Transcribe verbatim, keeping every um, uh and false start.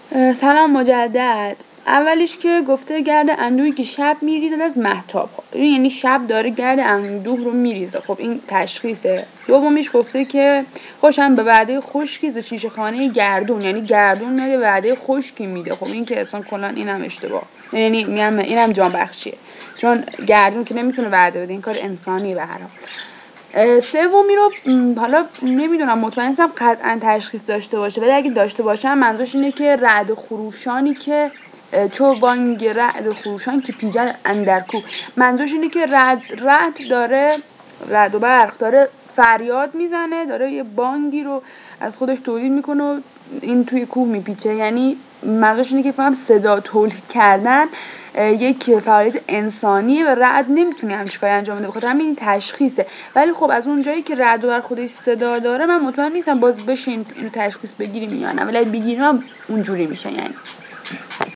سلام مجدد. اولیش که گفته گرد اندوهی که شب میریزد از مهتاب. خب یعنی شب داره گرد اندوه رو میریزه. خب این تشخیصه. دومیش گفته که خوشم به وعده خشکی ز شیشه خانه گردون، یعنی گردون میده وعده خشکی میده. خب این که اصلا کلا اینم اشتباه، یعنی میگم اینم جان بخشیه، چون گردون که نمیتونه وعده بده، این کار انسانیه به هر حال. سومی رو حالا نمیدونم مطمئن نیستم قطعا تشخیص داشته باشه، ولی اگه داشته باشم منظورش اینه که رعد خروشانی که چو بانگ رعد خروشان که پیچد اندر کوه، منظورش اینه که رعد رعد داره، رعد و برق داره فریاد میزنه، داره یه بانگی رو از خودش تولید میکنه و این توی کوه میپیچه. یعنی منظورش اینه که فهم صدا تولید کردن یک فعالیت انسانیه و رعد نمیتونه همچین کاری انجام بده، بخاطر همین تشخیصه. ولی خب از اون جایی که رعد بر خودش صدا داره من مطمئن نیستم باز بشین اینو تشخیص بگیریم یا نه، ولی بگیریم اونجوری میشه. یعنی